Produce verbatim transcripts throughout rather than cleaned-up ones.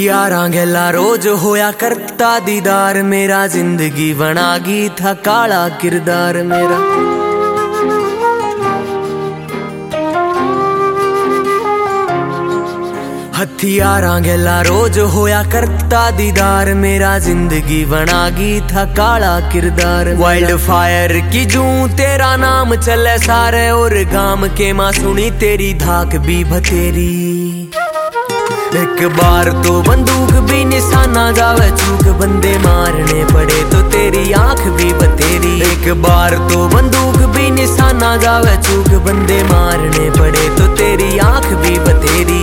हथियारां गैला रोज होया करता दीदार मेरा, जिंदगी बना गई था काला किरदार मेरा। हथियारां गैला रोज होया करता दीदार मेरा, जिंदगी बना गई था काला किरदार। वाइल्ड फायर की जूं तेरा नाम चले सारे, और गाम के मां सुनी तेरी धाक भी भतेरी। एक बार तो बंदूक भी निशाना जावे चूक, बंदे मारने पड़े तो तेरी आंख भी बतेरी। एक बार तो बंदूक भी निशाना जावे चूक, बंदे मारने पड़े तो तेरी आंख भी बतेरी।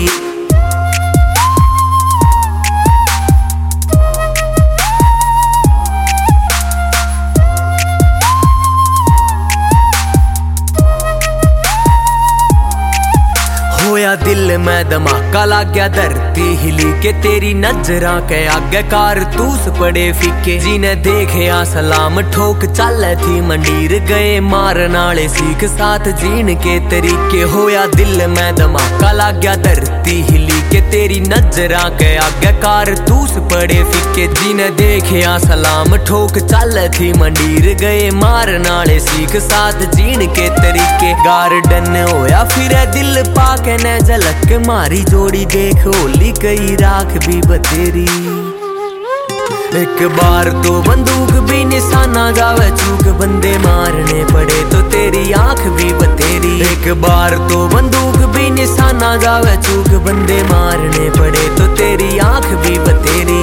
होया दिल में धमाका लग गया, धरती हिली के तेरी नजरा के आगे कारतूस पड़े फीके। जिन्हें देखे आ सलाम ठोक चले थी मंडीर, गए मारन आले सीख साथ जीन के तरीके। होया दिल में धमाका लग गया, धरती हिली के तेरी नजरा के आगे कारतूस पड़े फीके। जिन्हें देखे आ सलाम ठोक चले थी मंडीर, गए मारन आले सीख साथ जीन के तरीके। गार्डन होया फिर दिल पाके ने झलक मारी जोड़ी, देख होली कई राख भी बतेरी। एक बार तो बंदूक भी निशाना जावे चूक, बंदे मारने पड़े तो तेरी आंख भी बतेरी। एक बार तो बंदूक भी निशाना जावे चूक, बंदे मारने पड़े तो तेरी आंख भी बतेरी।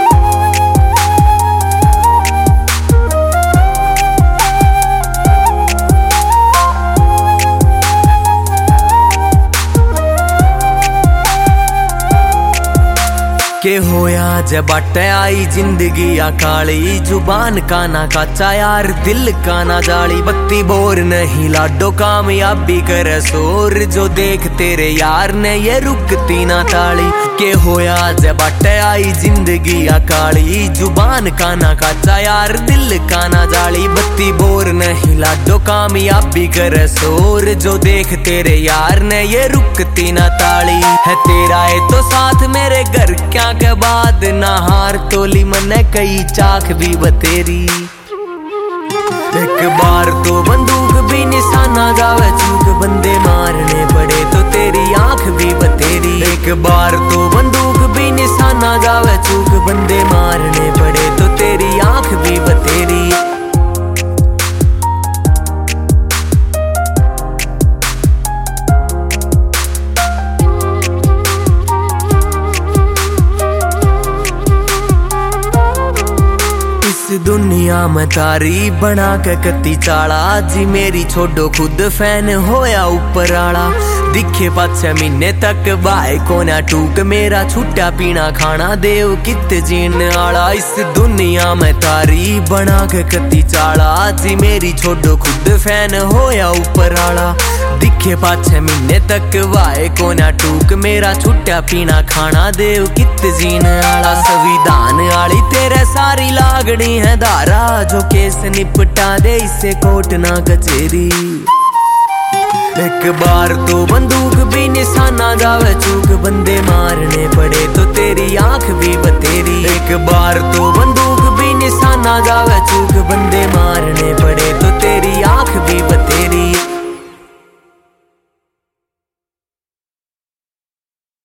के होया जब बट आई जिंदगी आ काली, जुबान का ना काचा यार दिल का ना जाली। बत्ती बोर नहीं लाडो कामयाबी करे शोर, जो देख तेरे यार ने ये रुकती ना ताली। के होया जब बट आई जिंदगी आ काली, जुबान का ना काचा यार दिल का ना जाली। बत्ती बोर नहीं लाडो कामयाबी करे शोर, जो देख तेरे यार ने ये रुकती ना ताली। है तेरा है तो साथ मेरे घर क्या के बाद, नहार तोली मने कई चाख भी बतेरी। एक बार तो बंदूक भी निशाना जावे चूक, बंदे मारने पड़े तो तेरी आंख भी बतेरी। एक बार तो बंदूक भी निशाना जावे चूक, बंदे मारने पड़े तो तेरी आंख भी बतेरी। दुनिया में तारी बना के कत्ती चाला, जी मेरी छोड़ो खुद फैन होया ऊपर आला। दिखे पाछे महीने तक बाय कोना टूक, मेरा छुट्टा पीना खाना देव कित जीन आला। इस दुनिया में तारी बना के कत्ती चाला, जी मेरी छोड़ो खुद फैन होया ऊपर आला। दिखे पाछे महीने तक वाए कोना टूक, मेरा छुट्टा पीना खाना देव कित जीन आला। संविधान आली तेरे सारी लागनी है धारा, जो केस निपटा दे इसे कोर्ट ना कचेरी। एक बार तो बंदूक भी निशाना जावे चूक, बंदे मारने पड़े तो तेरी आंख भी बतेरी। एक बार तो बंदूक भी निशाना जावे चूक, बंदे मारने पड़े